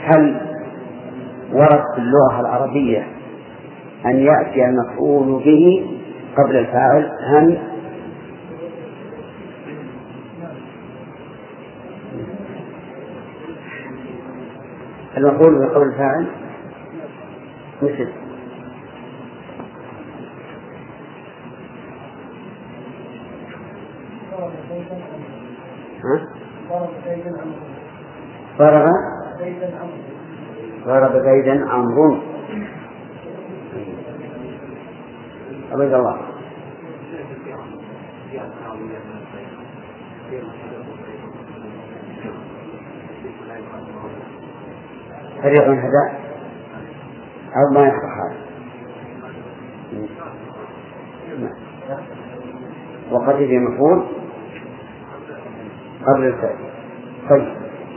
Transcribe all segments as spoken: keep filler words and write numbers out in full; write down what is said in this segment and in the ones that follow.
هل ورد في اللغة العربية أن يأتي المفعول به قبل الفاعل؟ هل المفعول به قبل الفاعل مثل ضرب ضرب زيدا عمرو. عبد الله فريق هدى أو ما يصح هذا وقد يجي مفعول قبل الفعل. طيب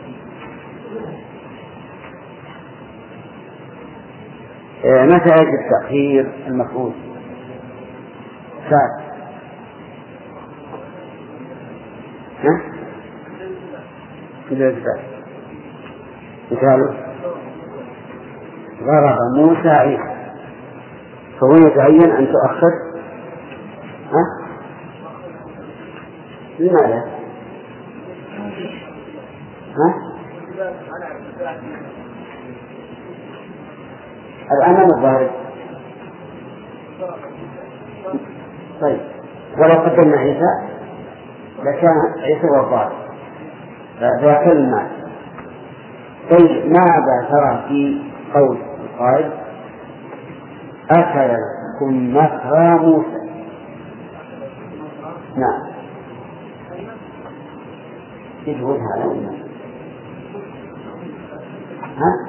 متى يجب تأخير المفعول؟ ساعة ها؟ كذا الزبال مثاله ضرب موسى عيسى، فهو يتعين أن تؤخر. ها؟ لماذا؟ ها؟ الآن الظاهر. طيب ولو قدمنا عيسى لكان عيسى والضارب فذاك المال. طيب ماذا ترى في قول القائل أكل الكمثرى موسى؟ نعم يجوز هذا. ها؟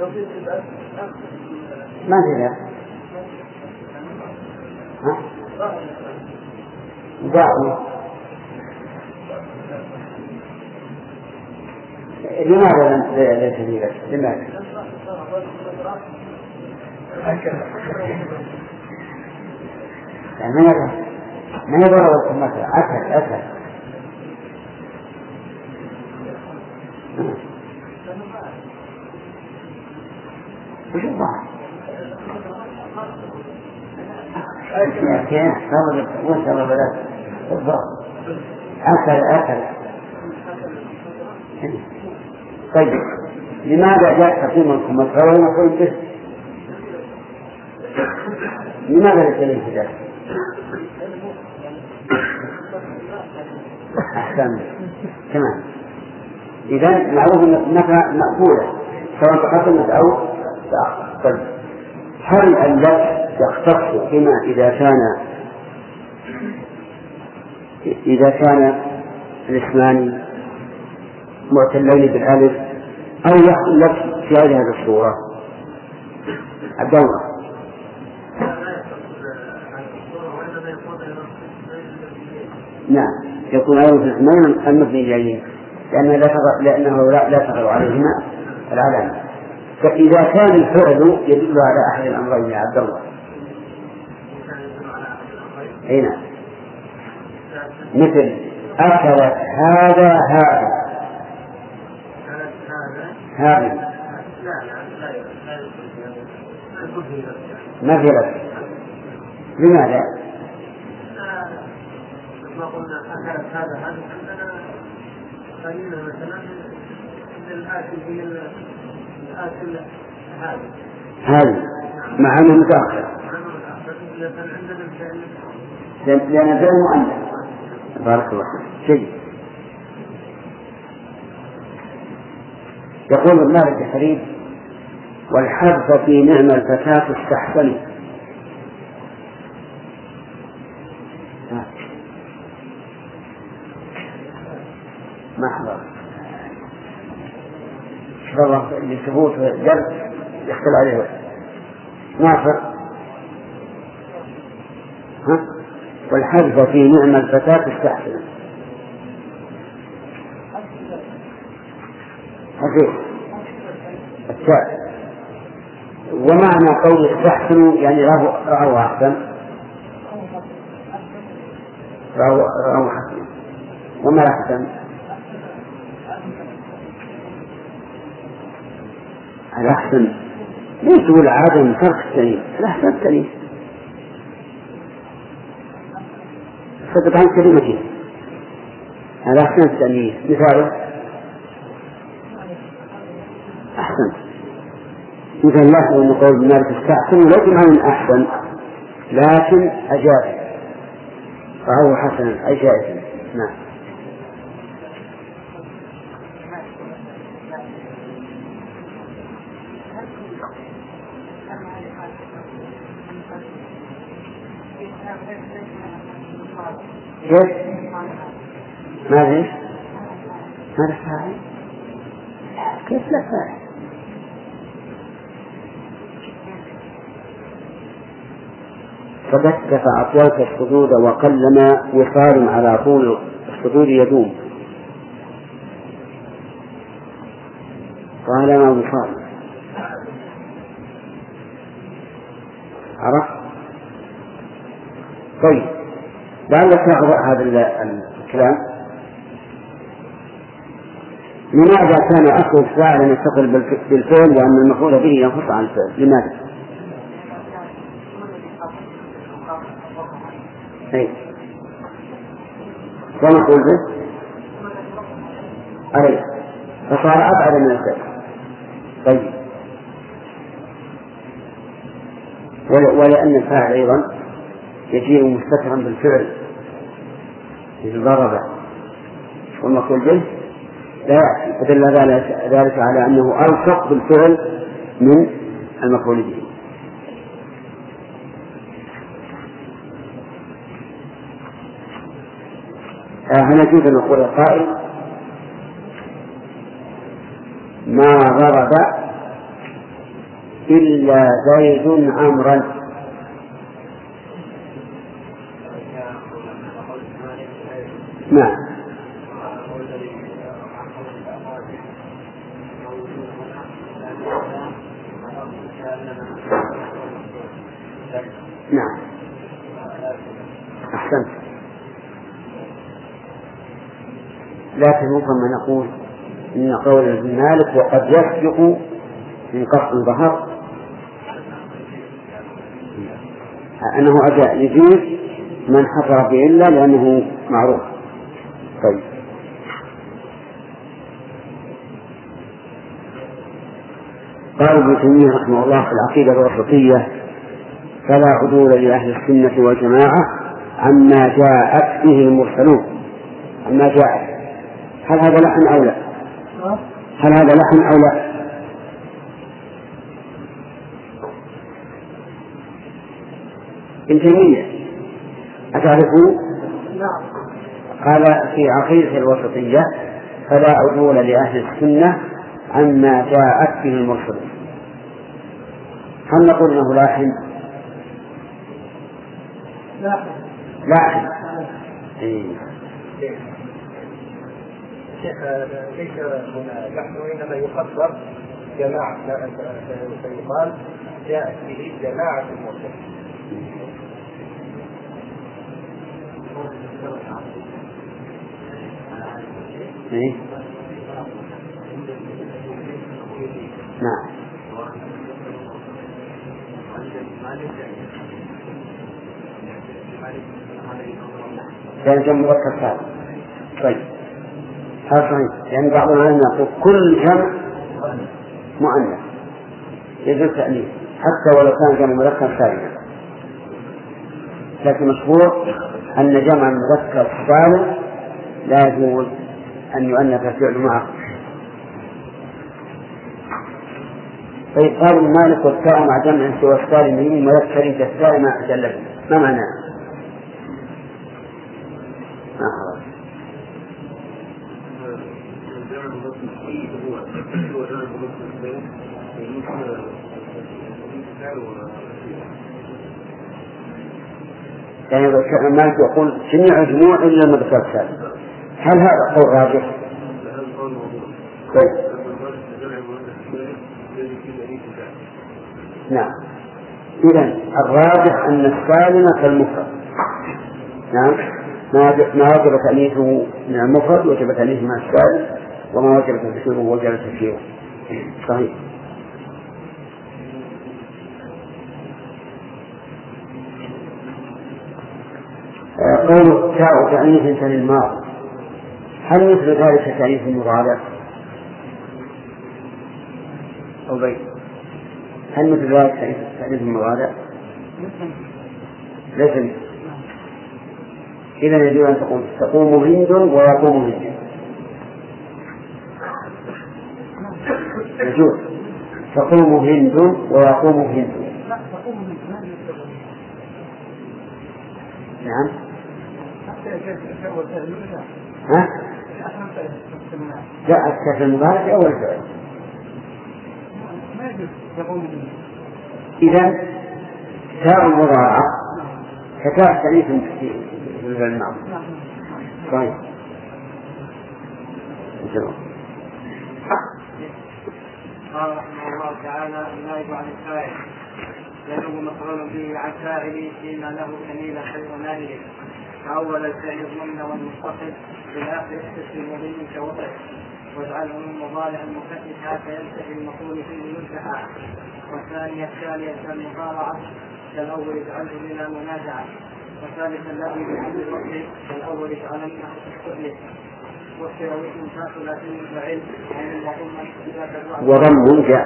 ما في ذا. ها؟ دعوة. لماذا ليس في ذلك؟ لماذا؟ يعني ما يضرب الكمثرى أكل أكل. وش الضعف؟ كيف صار وصل بلاد الضعف أكل أكل. طيب لماذا جاء تقييم الكمثرى ونقول به؟ لماذا الدليل في ذلك؟ أحسن تمام. إذن معروف أن النفع مقبولة سواء تقدمت أو تأخرت. هل اللفظ يختص بما إذا كان إذا كان الاسمان معتلين بالألف أو اللفظ في هذه الصورة؟ عبد الله. نعم يكون أيضا في الاسمين المبني إليه لأنه لا تغير لأنه لا, لا تغير عليهما العلامة. فإذا كان الفعل يدل على أحد الأمرين يا عبد الله هنا مثل أكلت هذا هذا هذا ما في لك. لماذا؟ ما قلنا أكلت هذا هذا عندنا قليلا مثلا من الآكل من الآكل هذا هذا مع أنه متأخر لأن الفعل مؤنث. بارك الله فيك. يقول المالك الحريم والحذف في نعم الفتاة استحسن. ما حضر والله لثبوت جرد يختل عليه ناصر. ها؟ والحذف في نعم الفتاة استحسن. حقيقة التاء ومعنى قول استحسن يعني رأوا أحسن رأوا حسن. وما أحسن الأحسن ليس هو العادة من ترك التأنيث، الأحسن التأنيث. صدق عن كلمتين الأحسن التأنيث. مثاله أحسن، مثل لاحظ أن قول مالك استحسن وليس معنى أحسن لكن أجاب فهو حسنا أي جائزا. نعم. كيف؟ ماذا؟ ماذا فاعل؟ كيف لا فاعل؟ فبكت فأطولت الصدود وقلما وصال على طول الصدود يدوم. طالما وصال. عرفت؟ طيب لعلك تعرف هذا الكلام. لماذا كان أصل الفاعل يتصل بالفعل وأن المفعول به ينقص عن الفعل؟ لماذا؟ أي ونقول به عليه فصار أبعد من الفعل. طيب ولأن الفاعل أيضا يجيء مستترا بالفعل إذا ضرب والمقول به لا يأتي، فدل ذلك على أنه ألصق بالفعل من المقول به. هنا جيد أن نقول القائل ما ضرب إلا زيد عمرا. نعم. نعم أحسنت. لكن ربما نقول إن قول ابن مالك وقد يسبق من قصد الظهر أنه أجاء يجيز من حصر بإلا لأنه معروف. طيب قال ابن تيمية رحمه الله في العقيدة الوسطية فلا عدول لأهل السنة والجماعة عما جاءت به المرسلون. عما جاءت، هل هذا لحن أو لا؟ هل هذا لحن أو لا؟ ابن تيمية أتعرفون؟ قال في عقيدة الوسطية فلا عدول لأهل السنة عما جاءت به المرسلون. هل نقول إنه لاحن؟ لاحن. إيه. ليس هنا نحن إنما يقدر جماعة، فيقال جاءت به جماعة المرسلين. إيه؟ نعم. كان جمع مذكر سالم. طيب هذا صحيح، يعني بعض العلماء يقول كل جمع مؤنث يجوز تأنيث حتى ولو كان جمع مذكر سالم، لكن مشهور أن جمع المذكر سالم لا يجوز أن يؤنث الفعل معه. طيب قال مالك والتاء مع جمع سوى السالم من مذكر كالتاء مع أجلته، ما معناه؟ ما خلاص يعني مالك يقول جميع جموع إلا المذكر السالم، هل هذا قول راجح؟ طيب نعم، إذن الراجح أن السالم كالمفرد. نعم، ما وجب تأنيثه من المفرد وجب تأنيثه مع السالم، وما وجب تفسيره وجب تفسيره. صحيح. قول تاء تأنيث ثاني الماضي، هل مثل ذلك تأنيث المضارع أو بيت؟ هل مثل ذلك تأنيث المضارع؟ ليس. إذا يجب أن تقوم تقوم هند ويقوم هند، يجوز تقوم هند ويقوم هند. نعم. ها؟ لا أكثر المضارع في أول فعل. إذا تاء المضارعة كتاء تأنيث في الماضي. طيب. قال رحمه الله تعالى: النائب عن الفاعل ينوب مفعول به عن فاعل فيما له كميل خير نائب، فأول الفعل الضمن والمتصل بالآخر اختص المضي كوضع، واجعله من مضارع المكتف حتى ينتهي المفعول فيه منتهى. والثانية الثانية كالمضارعة كالأول اجعله من المنازعة. والثالث الذي بحد الوقت كالأول اجعله تستهلك. وضم جاء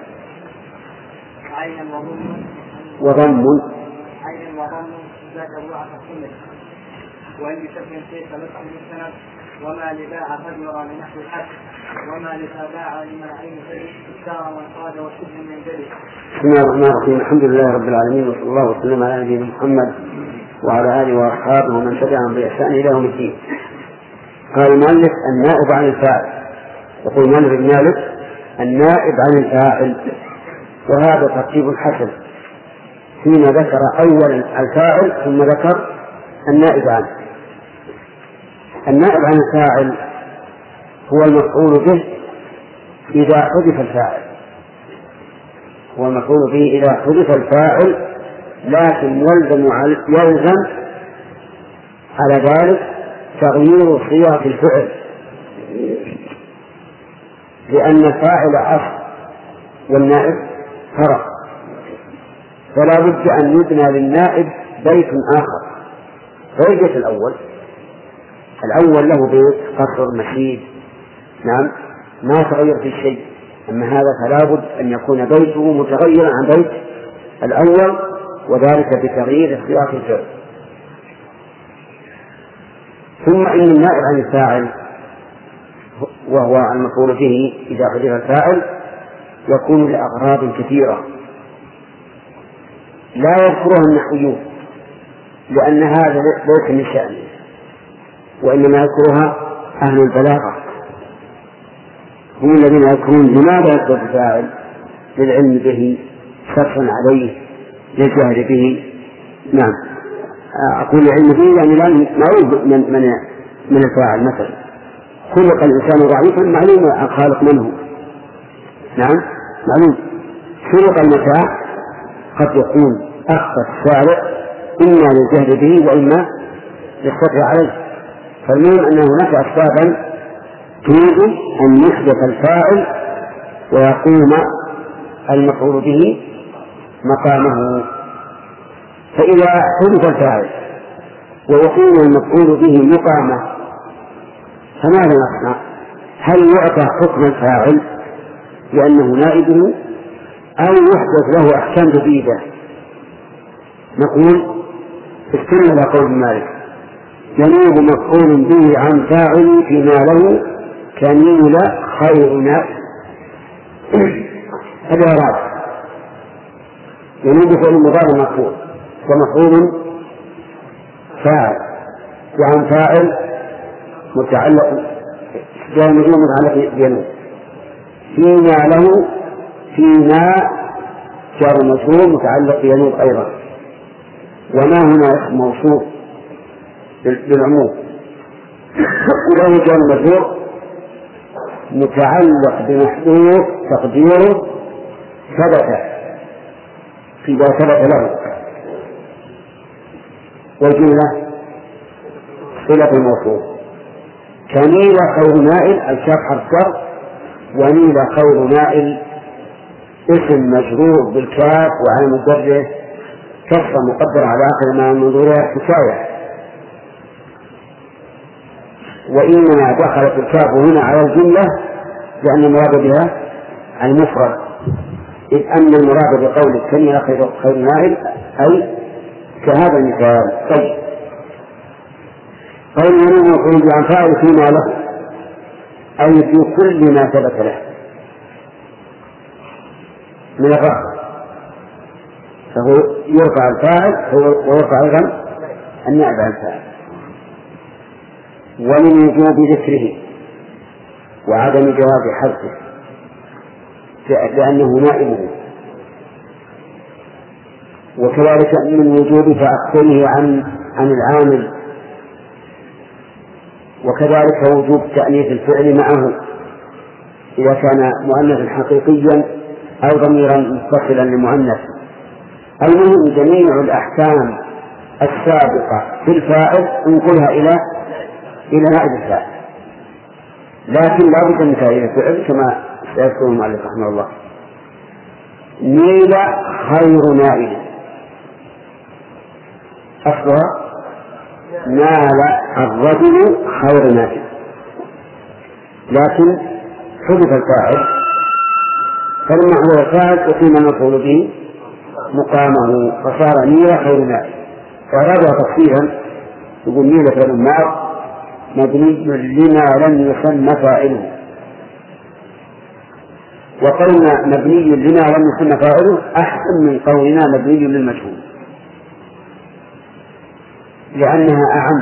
عين وضم وضم عين وضم ذاك الوعى السنة. وإن بشكل كيف لفظ المستند وما لباع فجر لنحو الحد وما لتاباع لمن عين فيه اختار من قاد وشبه من ذلك. بسم الله الرحمن الرحيم. الحمد لله رب العالمين، وصلى الله وسلم على نبينا محمد وعلى آله وأصحابه ومن تبعهم بإحسان إلى يوم الدين. قال المؤلف: النائب عن الفاعل. يقول المؤلف المالك: النائب عن الفاعل. وهذا ترتيب حسن فيما ذكر أولا الفاعل ثم ذكر النائب عنه. النائب عن الفاعل هو المفعول به إذا حذف الفاعل، هو المفعول به إذا حذف الفاعل، لكن يلزم يلزم على ذلك تغيير صيغة الفعل، لأن الفاعل أصل والنائب فرع، فلا بد أن يبنى للنائب بيت آخر غير البيت الأول. الأول له بيت قصر مشيد، نعم، ما تغير في شيء، أما هذا فلا بد أن يكون بيته متغيرا عن بيت الأول، وذلك بتغيير صيغة الفعل. ثم إن النائب عن الفاعل وهو المفعول به إذا حذف الفاعل يكون لأغراض كثيرة لا يذكرها النحويون، لأن هذا ليس من شأنه، وإنما يذكرها أهل البلاغة، هم الذين يذكرون لماذا يذكر الفاعل: للعلم به، شرحا عليه، للجهل به. نعم، أقول العلم به يعني لا معروف من, من, من الفاعل. مثلا خلق الإنسان ضعيفا، معلوم الخالق منه، نعم معلوم. خلق المتاع قد يكون أخذ الشارع إما للجهل به وإما للسطر عليه، فالمهم أن هناك أسبابا تريد أن يحدث الفاعل ويقوم المفعول به مقامه. فإذا حدث الفاعل ويقوم المفعول به مقامه فماذا نصنع؟ هل يعطى حكم الفاعل لأنه نائبه، أو يحدث له أحكام جديدة؟ نقول استمع إلى قول مالك: ينوب مفعول به عن فاعل فيما له كميل خير نائب. هذا رابع. ينوب فعل مضارع مفعول ومفعول فاعل، وعن فاعل متعلق جاء متعلق بينوب فيما له، فيما جار مجرور متعلق بينوب أيضا، وما هنا اسم موصوف بالعموم وله جار مجرور متعلق بمحذوف تقديره ثبت إذا ثبت له، والجملة صلة الموصوف. كميل خير نائل الكاف حرف جر، ونيل خير نائل اسم مجرور بالكاف وعلى مجره كسر مقدر على آخر ما منظورها حكاية، وإنما دخلت الكاف هنا على الجملة لأن المراد بها المفرد، إذ أن المراد بقول الكلمة خير خير نائل أي كهذا المثال. طيب قول ينوب الخروج عن فاعل فيما له أي في كل ما ثبت له من الرفع، فهو يرفع الفاعل ويرفع أيضا النائب عن الفاعل. ومن وجوب ذكره وعدم جواب حذفه لأنه نائبه، وكذلك من وجوب تأخره عن عن العامل، وكذلك وجوب تأنيث الفعل معه إذا كان مؤنثا حقيقيا أو ضميرا متصلا لمؤنث. المهم جميع الأحكام السابقة في الفاعل انقلها إلى إلى نائب الفاعل، لكن لا بد من تأنيث الفعل كما سيذكر المؤلف رحمه الله. نيل خير نائل أصلها نال الرجل خير نائل، لكن حدث الفاعل فلما هو الفاعل أقيم المفعول به مقامه فصار نيل خير نائل. وهذا تفصيلا يقول نيل فعل ماض مبني لما لم يسمى فاعله، وقولنا مبني لما لم يسمى فاعله أحسن من قولنا مبني للمجهول، لأنها أعم،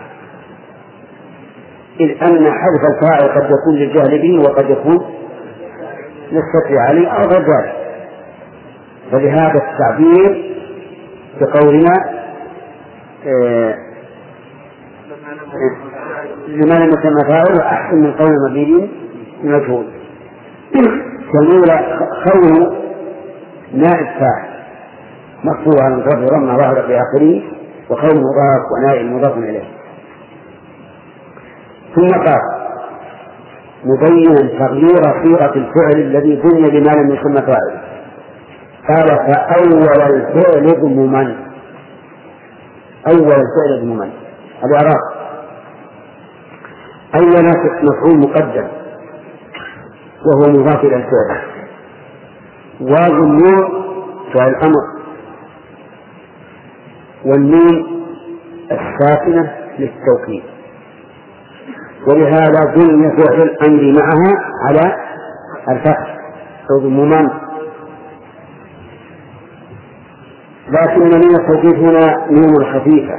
إذ أن حذف الفاعل قد يكون للجهل به وقد يكون للستر عليه أو غير ذلك، فلهذا التعبير بقولنا لما لم يسمى فاعله أحسن من قول مبني للمجهول. كمول خير نائب فاعل مقصود على المضاف رمى ظاهر في آخره، وخير مضاف ونائب مضاف إليه. ثم قال مبينا تغيير صيغة الفعل الذي بني بما لم يسمى فاعل، قال فأول الفعل ضمما، أول الفعل ضمما الإعراب أول مفعول مقدم وهو مضاف إلى الفعل، والنون فعل الأمر، والنون الساكنة للتوكيد، ولهذا بني فعل الأمر معها على الفتح ضمما. لكن من التوكيد هنا نون خفيفة،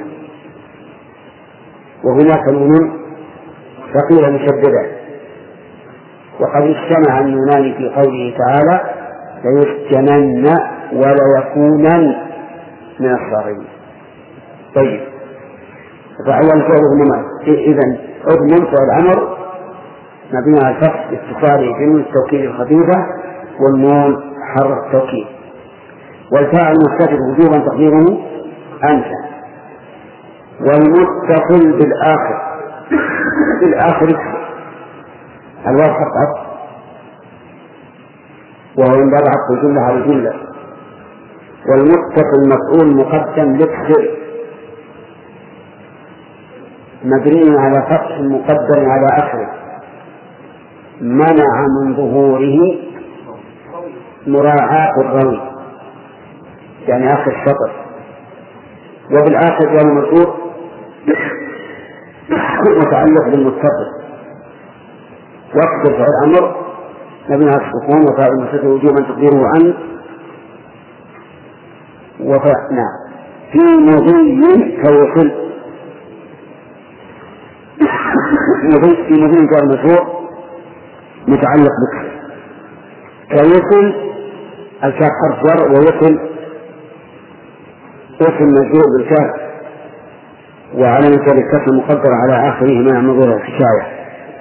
وهناك نون ثقيلة مشددة، وقد اجتمع النونان في قوله تعالى ليسجنن وليكونن من الصاغرين. طيب فأول فعل ضمما، إذن أضمن فعل الأمر مبني على الفتح باتصاله بنون التوكيد الخفيفة والنون حرف التوكيد، والفاعل مستتر وجوبا تقديره أنت، والمتصل بالآخر بالآخر الواو حق عطف، وهو من باب عطف الجملة على الجملة، والمتصل مفعول مقدم لكسر مبني على فتح مقدم على آخره منع من ظهوره مراعاة الروي يعني آخر الشطر، وبالآخر يعني مذكور متعلق بالمتصل، وقت فعل الأمر مبني على السكون وفاعل المستتر وجوبا تقديره عن وفعنا في مضي كوصل مضي في مضي كان مشروع متعلق بكسر كوصل الكاف حرف جر، ويصل وصل مجرور بالكاف وعلامة الكسر المقدرة على آخره مع مظهر الحكاية.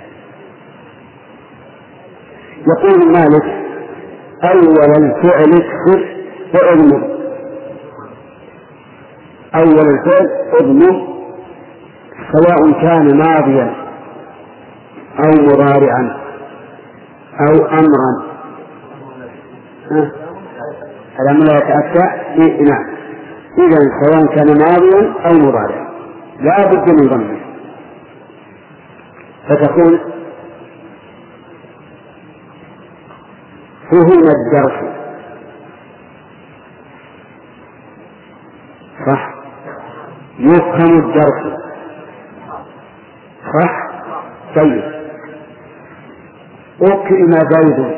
يقول مالك أول الفعل اكسر فاضمم، أول الفعل اضمم سواء كان ماضيا أو مضارعا أو أمرا. الأمر لا يتأتى نعم، إذن سواء كان ماضيا أو مضارعا لا بد من ضمه. فتقول فهم الدرس، صح؟ يفهم الدرس، صح؟ طيب أكرم زيد،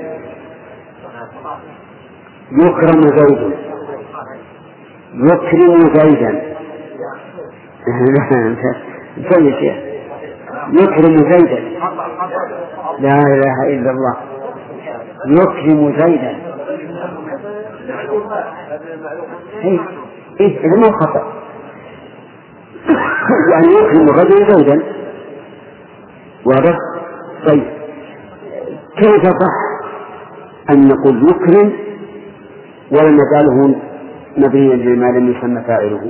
يكرم زيد، يكرم زيدا سوي شيء يكرم زيدا، لا إله إلا الله، يكرم زيدا. إيه إيه إذا ما خطأ، يعني يكرم الرجل زيدا، واضح؟ طيب كيف صح أن نقول يكرم ولا نجعله مبنيا لما لم يسمى فاعله؟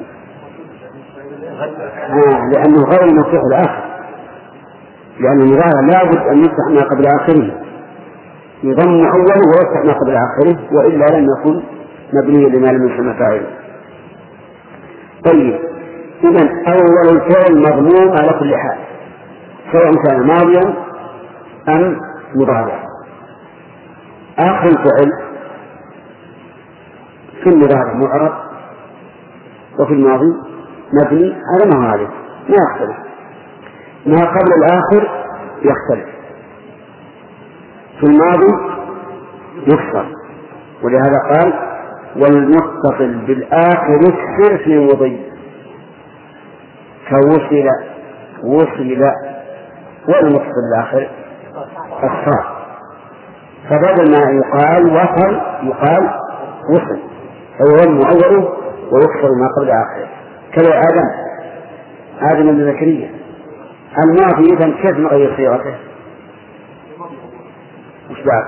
آه لأنه غير مفتوح الآخر، لأن المضارع لا بد أن يفتح ما قبل آخره، يضم أوله ويفتح ما قبل آخره، وإلا لم يكن مبنيا لما لم يسمى فاعله. طيب إذن أول الفعل مضموم على كل حال، سواء كان ماضيا أم مضارع. آخر الفعل في المضارع معرب وفي الماضي مبني، هذا ما هو عارف ما يختلف، ما قبل الآخر يختلف، في الماضي يكسر، ولهذا قال والمتصل بالآخر يكسر في مضي، كوصل وصل، والمتصل بالآخر الصاد، فبدل ما يقال وصل يقال وصل، فيضم أوله ويكسر ما قبل آخره، كذا آدم آدم بن زكريا. الماضي إذن كيف نغير صيغته؟ مش بعد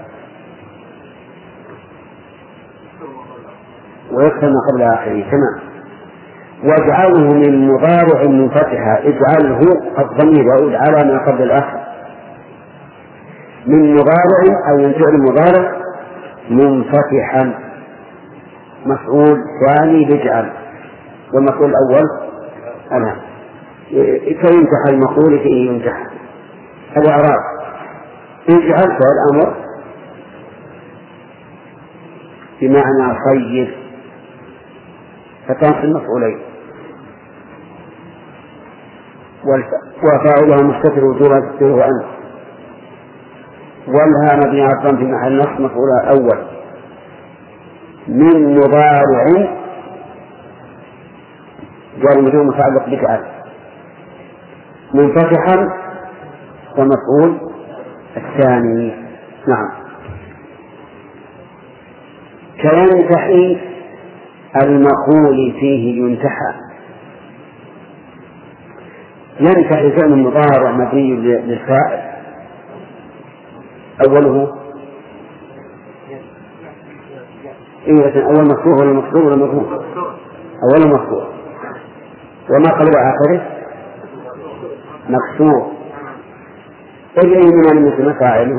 ويكسر ما قبل آخره، تمام. واجعله من مضارع منفتحة، اجعله الضمير يعود على ما قبل الآخر، من مضارع أو من فعل مضارع منفتحا، مفعول ثاني بجعل، والمفعول الأول أنا فينتح المقول فيه ينتح. الإعراب اجعل فعل أمر بمعنى صير، فتنصب المفعولين، وفاعلها مستتر وجوبا تستره أنت، والها مبني على الضم في محل نصب مفعولها الأول، من مضارع جار مجرور متعلق بجعل، منفتحا ومفعول الثاني. نعم. كينتحي المقول فيه ينتحى، ينتحي فعل مضارع مبني للفاعل، أوله إيه أول مفتوح ولا مفتوح ولا مفتوح؟ أول مفتوح، وما قبل آخره مكسور، إلا من المثل فاعله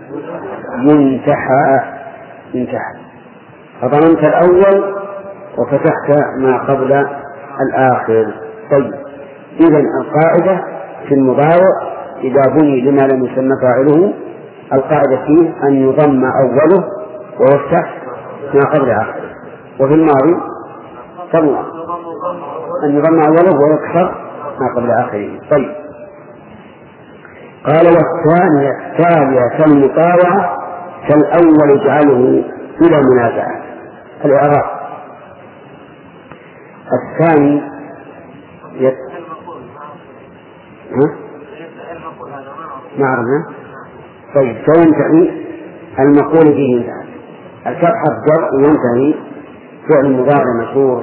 ينتحى، ينتحى، فضمنت الأول وفتحت ما قبل الآخر. طيب إذن القاعدة في المضارع إذا بني لما لم يسمى فاعله، القاعدة فيه أن يضم أوله ويفتح ما قبل آخره، وفي الماضي طبعا أن يضم أوله ويكسر ما قبل آخره. طيب قال والثانية الثانية كالمطاوعة كالأول اجعله إلى منازعة. الإعراب الثاني يت... ها؟ ما عرفنا. طيب سينتهي المقول فيه انتهى، الفتح الجر وينتهي فعل مضارع مشهور،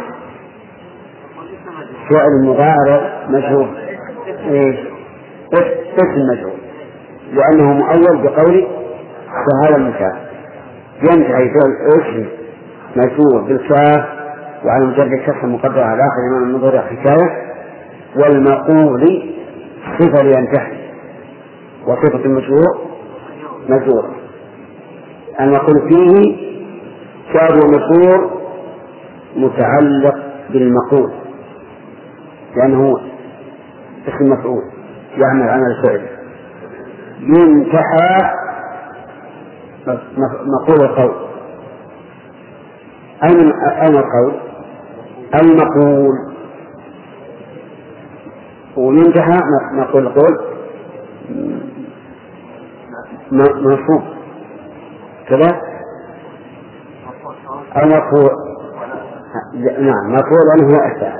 فعل مضارع مشهور ايش؟ اسم مشهور، لأنه مؤول بقول فهذا المثال، ينتهي فعل اسم مشهور بالكاف وعلى مجرد الكسر مقدر على آخر إمام المضارع حكاية، والمقول صفة لينتهي وصفة المشهور مجهورة. المقول فيه شاب مشهور متعلق بالمقول لأنه اسم مفعول، يعمل عمل الفعل. ينتحى مقول القول. أين القول؟ المقول. وينتحى مقول القول منصوب كذا. المقول نعم مقول أنه هو الثالث.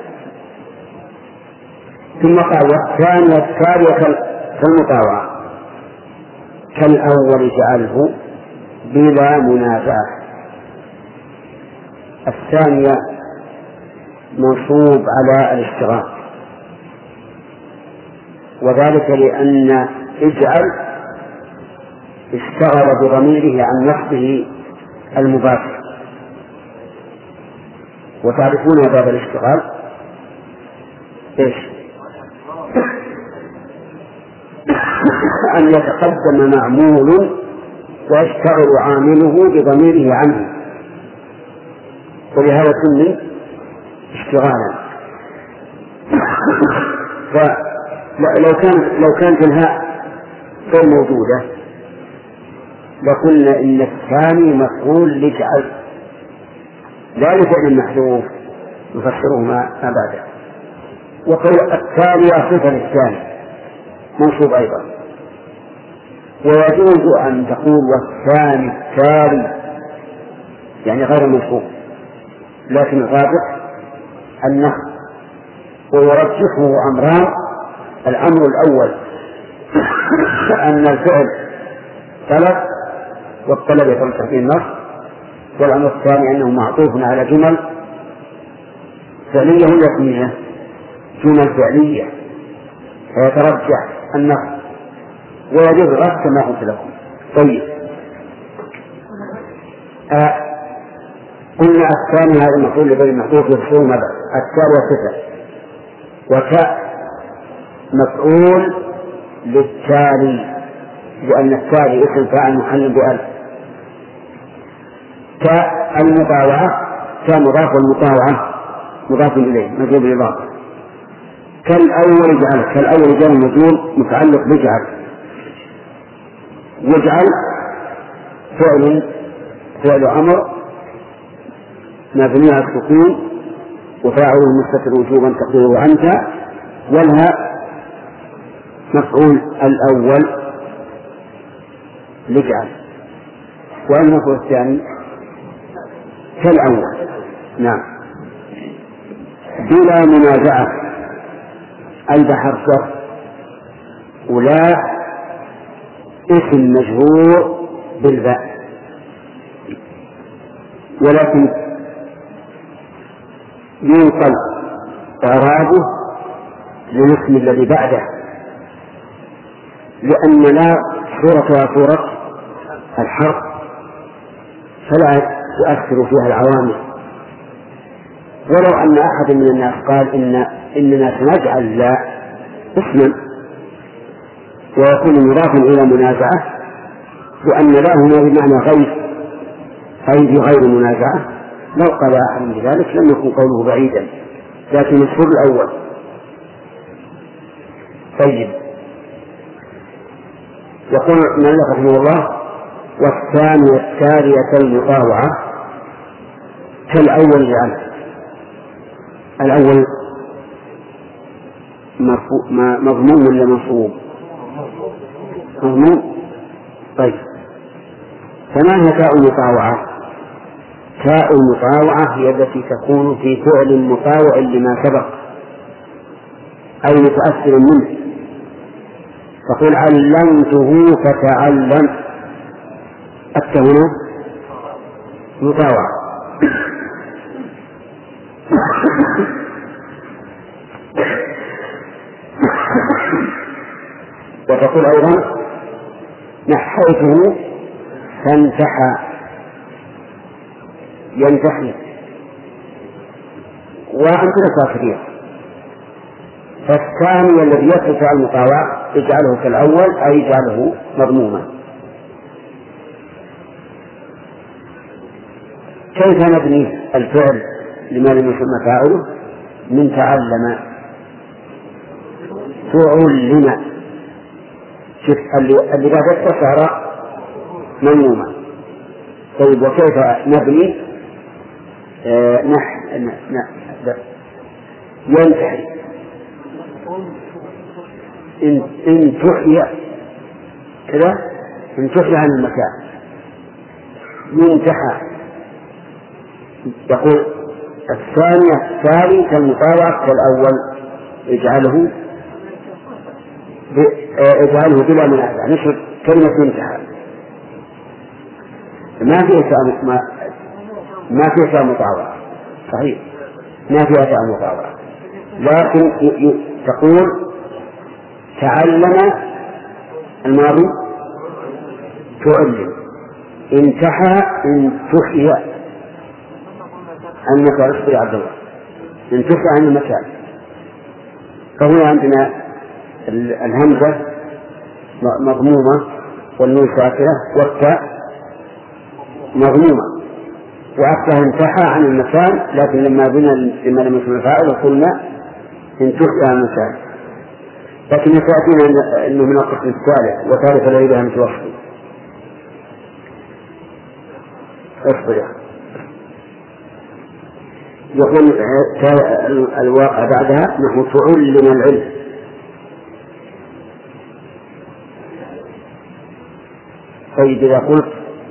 ثم قال والثانية التالية كالمطاوعة كالأول جعله بلا منازعة. الثانية منصوب على الاشتراك، وذلك لأن اجعل اشتغل بضميره عن نصبه المباشر. وتعرفون باب الاشتغال ايش؟ أن يتقدم معمول ويشتغل عامله بضميره عنه، ولهذا سمي اشتغالا. فلو كان لو كانت الهاء غير موجودة لقلنا إن الثاني مفعول لجعل لا لفعل محذوف يفسره ما بعده. وقول التالية صفة للثاني منصوب أيضا. ويجوز أن تقول والثاني التالي يعني غير منصوب، لكن الراجح النصب. ويرجحه أمران: الأمر الأول أن الفعل طلب والطلب يترجح فيه النصب، والأمر الثاني أنه معطوف على جمل فعلية ولا اسمية؟ جمل فعلية فيترجح النصب ويجوز الرفع كما قلت لكم. طيب آه. قلنا الثاني هذا المفعول لغير المحذوف يفسر ماذا؟ التالي صفة، وكاء مفعول للتالي لأن التالي اسم فاعل محل بألف. كالمطاوعة كمضاف والمطاوعة مضاف إليه مجرور بالإضافة. كالأول جعل كالأول جعل مجرور متعلق بجعل. يجعل فعل فعل أمر مبني على السكون وفاعل مستتر وجوبا تقديره أنت، والهاء مفعول الأول لجعل. والمفعول الثاني كالأول نعم بلا منازعة. البحر شر ولا اسم مجرور بالباء، ولكن ينقل إعرابه للاسم الذي بعده، لأن لا صورتها صورة الحرف فلا تؤثر فيها العوامل. ولو أن أحد من الناس قال إن إننا سنجعل لا اسما ويكون مضافا إلى منازعة، لأن لا هنا بمعنى غير أي بغير منازعة، لو قال أحد بذلك لم يكن قوله بعيدا، لكن السر الأول. طيب يقول من رحمه الله والثانية التالية المطاوعة كالأول جعل. الأول مضموم ولا منصوب؟ مضموم. طيب فما هي تاء المطاوعة؟ تاء المطاوعة هي التي تكون في فعل مطاوع لما سبق أي متأثر منه. تقول علمته فتعلم، التاء مطاوعة. وتقول أيضا نحيته فانتحى ينتحي، وأمثلة كثيرة. فالثاني الذي يصف على المطاوعة اجعله كالأول أي اجعله مضموما. كيف نبني الفعل لما لم يسمى فاعله؟ من تعلم تعلم شوف اللي اللي بعد صار مضموما. طيب وكيف نبني؟ آه نح نح ينتهي إن إن تحيى كذا، إن تحيى عن المكان ينتهى. يقول الثانية الثاني كالمطابق كالأول اجعله اجعله بلا منازع. نشر كلمة انتهى ما فيها ما ما فيها مطابقة صحيح، ما فيها مطابقة، لكن تقول تعلم الماضي تعلم، انتهى ان تحيى عن مكان. اصبر يا عبد الله، ان تحيى عن المكان. فهنا عندنا الهمزة مضمومة والنون ساكنة والتاء مضمومة، وأصلها انتهى عن المكان، لكن لما بنا لما لم يكن الفاعل قلنا ان تحيى عن المكان. لكن يتأتينا أنه من القسم الثالث وثالث الذي بها متوفي. اصبر. يقول الواقع بعدها نحو تعلم العلم. طيب إذا قلت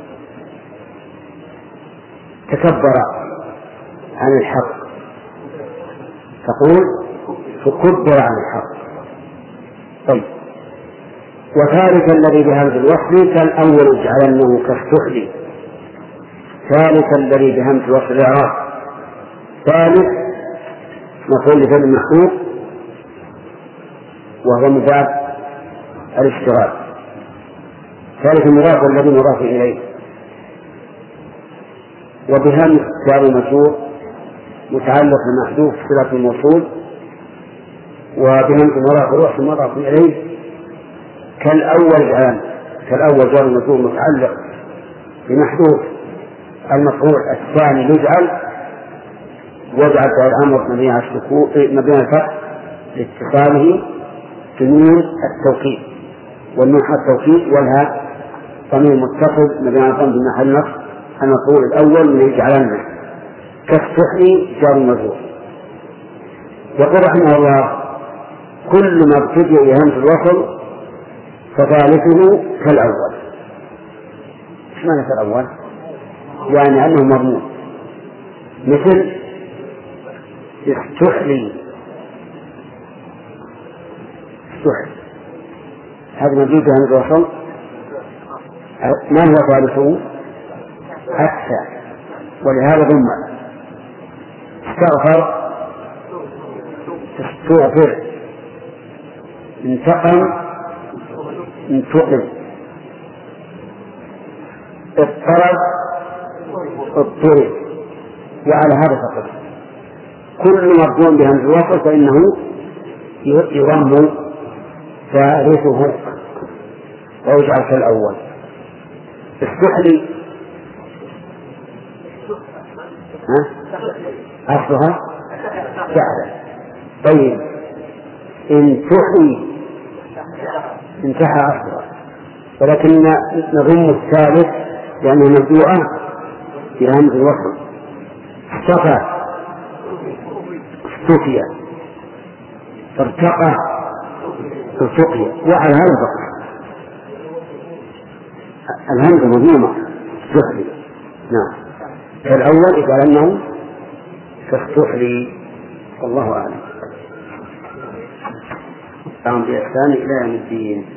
تكبر عن الحق تقول تكبر عن الحق. طيب وثالث الذي بهمز الوصل كالأول اجعلنه كالسحل. ثالث الذي بهمز الوصل الإعراب. ثالث مفعول لفعل محذوف وهو من باب الاشتغال. ثالث المضاف الذي مضاف إليه. وبهمز جار مجرور متعلق بمحذوف صلة الموصول، وبهمز مضاف الوصل مضاف إليه كالأول الآن. كالأول جار مجرور متعلق بمحذوف المفعول الثاني يجعل وجعل فعل الأمر مبني على السكون مبني على الفتح لاتصاله بنون التوكيد، والنون التوكيد والهاء ضمير متصل مبني على الضم بمحل نصب المفعول الأول من يجعلنا كالسحر جار مجرور. يقول رحمه الله كل ما ابتدئ بهمز الوصل فثالثه كالأول. ايش معنى كالأول؟ يعني أنه مضمون، مثل استحلي استحل هذا مبني بهمز الوصل. ما هو ثالثه؟ حتى، ولهذا ضم. استغفر استغفر، انتقم انتقم، اضطرب اضطرب. وعلى هذا فقط كل مضمون بهمز الوصل فإنه يضم ثالثه ويجعل كالأول. استحلي أصلها فعلا. طيب انتحي انتهى أصلها، ولكن نضم الثالث لأنه مبدوءة بهمز الوصل. اصطفى استفيا، ارتقى ارتقي. وعلى هذا فقط الهمزة مضمومة استحلي. نعم الأول إذا أنه كاستحلي. والله أعلم. قام بإحسان إلى يوم الدين.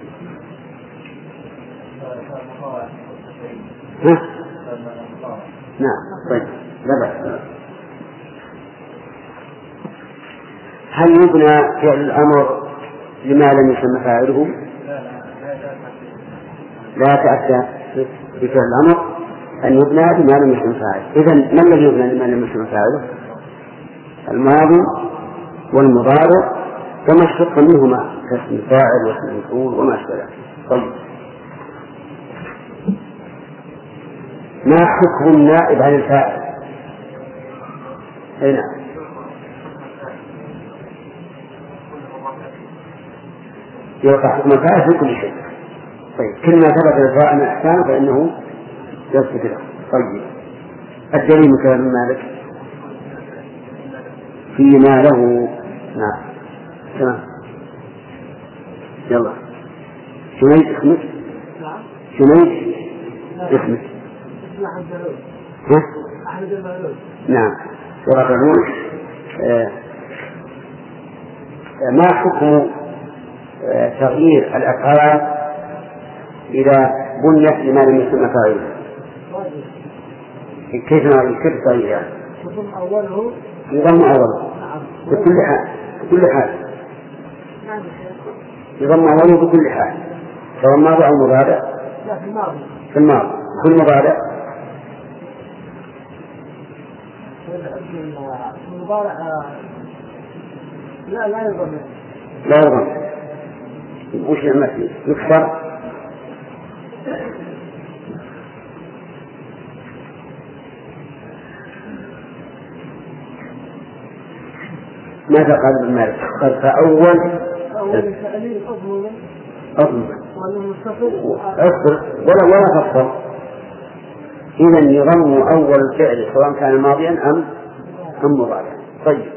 ها؟ نعم طيب لا بأس. هل يبنى فعل الأمر لما لم يسمى فاعله؟ لا تأتى بفعل الأمر أن يبنى لما لم يسمى فاعله. إذن ما الذي يبنى لما لم يسمى فاعله؟ الماضي والمضارع وما اشتق منهما كاسم الفاعل واسم المفعول وما أشبه. طيب ما حكم النائب عن الفاعل؟ أي نعم يوقع حكم الفاعل في كل شيء طيب كل ما ثبت الفاء من الأحكام فإنه يسقط له. طيب الدليل من كلام مالك فيما له. نعم تمام. يلا شنيد اسمك؟ شنيد اسمك؟ ها؟ نعم يرغبون. آه. ما حكم آه تغيير الأفعال إذا بنيت لما لم يسمى فاعله؟ كيف كيف تغييرها؟ يضم أوله يضم أوله بكل حال بكل حال يضم أوله بكل حال سواء ماضي أو مضارع. لا في الماضي في الماضي كل مضارع المضارع لا لا يضم لا يضم. وش المثل يكسر؟ ماذا قال ابن مالك؟ قال فأول أول تأليل أضمن أضمن وأنه مستقل أصبر ولا ولا تفصل. إذا يضم أول الفعل سواء كان ماضيا أم أم مضارعا. طيب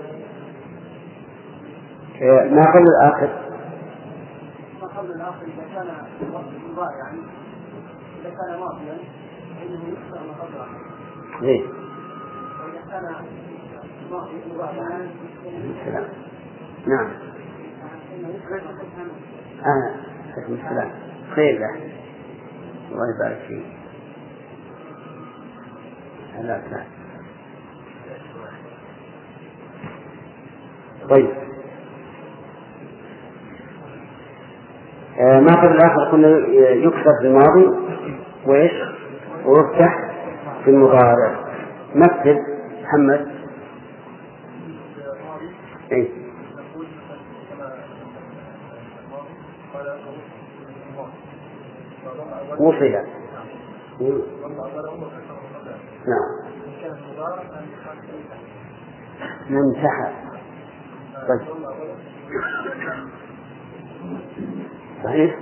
ما قبل الآخر؟ ما قبل الآخر إذا كان مضارعا إذا كان ماضيا فإنه يكسر ما قبله. ليه؟ وإذا كان مضارعا السلام. نعم آه حكم السلام خير له الله يبارك فيه. لا لا. طيب آه ما قبل الآخر كنا يكسر في الماضي وإيش ويفتح في المضارع. مثل محمد. إيه؟ وصية. نعم منتحى. طيب صحيح.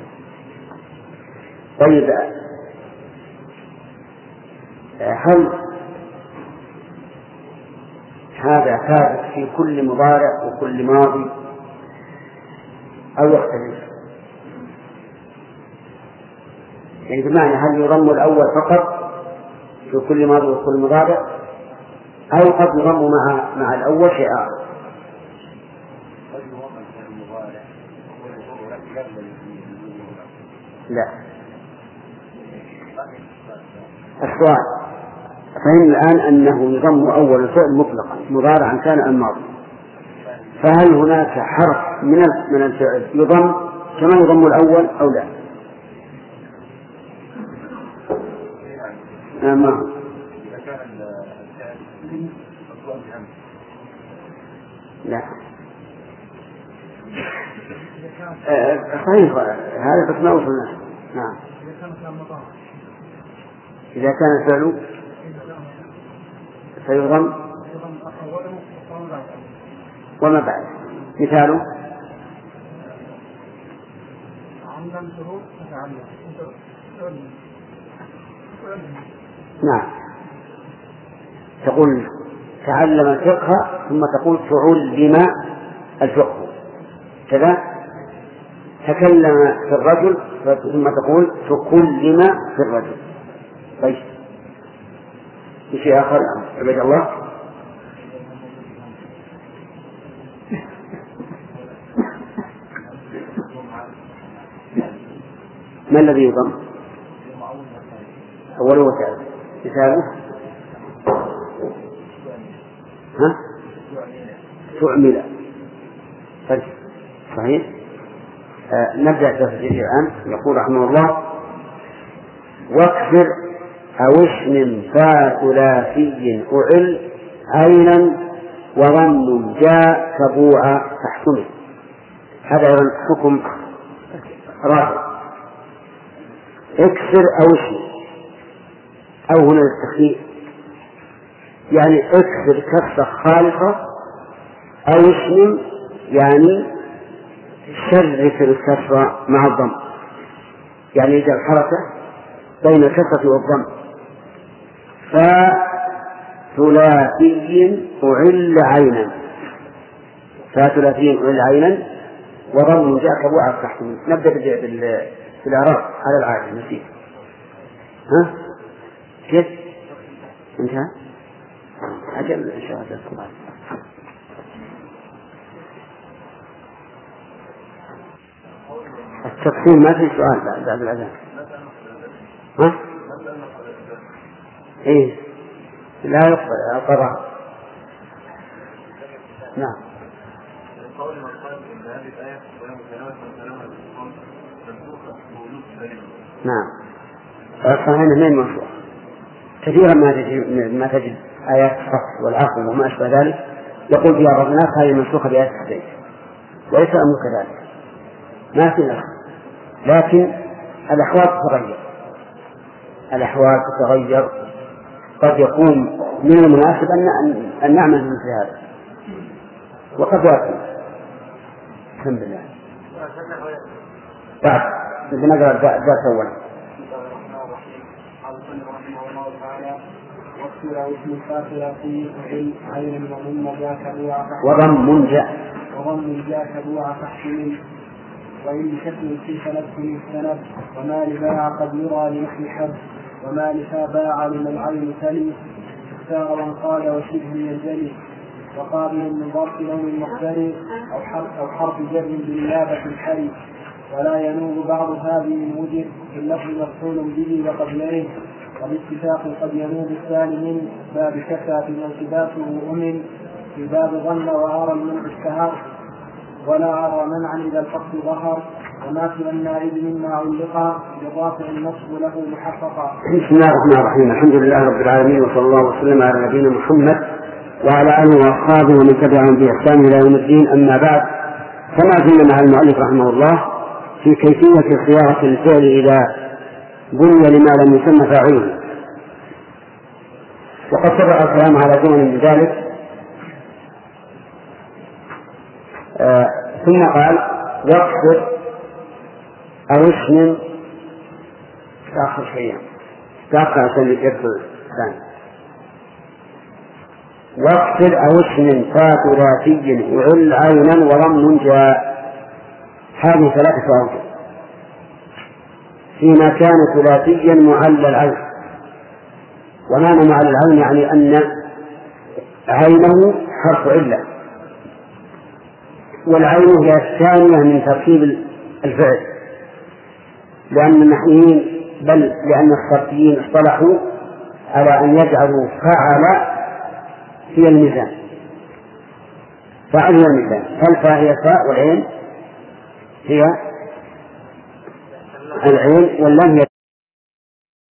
طيب هل هذا ثابت في كل مضارع وكل ماضي أو يختلف؟ يعني بمعنى هل يضم الأول فقط في كل ماضي وكل مضارع أو قد يضم مع مع الأول شيء آخر؟ لا. السؤال فهم الآن أنه يضم أول الفعل مطلقا مضارعا كان أم ماضي، فهل هناك حرف من من الفعل يضم كما يضم الأول أو لا؟ ما لا آه صحيح هذا بس ما وصلنا. نعم إذا كان الفعل سيضم وما بعد. مثاله نعم تقول تعلم الفقه ثم تقول تعلم الفقه كذا. تكلم في الرجل ثم تقول تكلم في الرجل. طيب شيء آخر عباد الله. ما الذي يضم؟ أوله وثالث. مثاله ها تعمل. طيب صحيح. آه نبدأ تفسير الآن. يقول رحمه الله واكسر أو اسم فاء ثلاثي أعل عينا وضم جاء كبوع تحكمه. هذا حكم رابع. اكسر أو اسم أو هنا التخيير يعني اكسر كسر خالصة أو اسم يعني شرف الكسر مع الضم. يعني يجعل حركة بين الكسرة والضم. فثلاثي أعل عينا، فثلاثي أعل عينا وضم جاء كبوعة تحت. نبدأ بالإعراب على العادة. نسيت ها كيف انتهى؟ أجل إن شاء الله. التقسيم ما في سؤال بعد الأذان. ها؟ إيه لا يقبل القضاء. نعم. نعم. الصحيح من منصوص كثيرا ما تجد ما تجد آيات الصف والعقل وما أشبه ذلك يقول فيها بعض الناس هذه منسوخة بآيات الحديث، وليس الأمر كذلك، ما في نسخ، لكن الأحوال تتغير. الأحوال تتغير قد يكون من المناسب أن أن نعمل بمثل هذا، وقد يكون. الحمد لله. بعد بنقرأ الدرس أولا. وضم جاء وضم جاء كبوع تحت وإن بشكل في فنفسه السند وما لباع قد يرى لنحن حد وما لفاباع لمن العين تلي ساغا قال وشبه ينجلي وقابل من ضرب لون مختلف أو حرف أو حرف جر بالنيابة الحري ولا ينوب بعض هذه الموجب في اللفظ مفعول به وقبلين وباتفاق قد ينوب الثاني من باب شكا في منصباته أمن في باب ظن وأرى المنع اشتهر ولا أرى منعا إذا الفقد ظهر وما في النائب مما علق بالرافع النصب له محققا. بسم الله الرحمن الرحيم. الحمد لله رب العالمين، وصلى الله وسلم على نبينا محمد وعلى آله وأصحابه ومن تبعهم بإحسان إلى يوم الدين. أما بعد، كما زلنا مع المؤلف رحمه الله في كيفية صياغة الفعل إذا بني لما لم يسمى فاعله، وقد سبق الكلام على جمل من ذلك. آه ثم قال واقصر أو اسم آخر شيء تأخر عشان يكفر ثاني. واقصر أو اسم ثلاثي يعل عينا وضم جاء. هذه ثلاثة أوجه فيما كان ثلاثيا معل العين. ومعنى معل العين يعني أن عينه حرف علة، والعين هي الثانية من تركيب الفعل، لأن النحويين بل لأن الصرفيين اصطلحوا على أن يجعلوا فعل هي الميزان، فعل هي الميزان، فالفاء هي فاء والعين هي العين واللام هي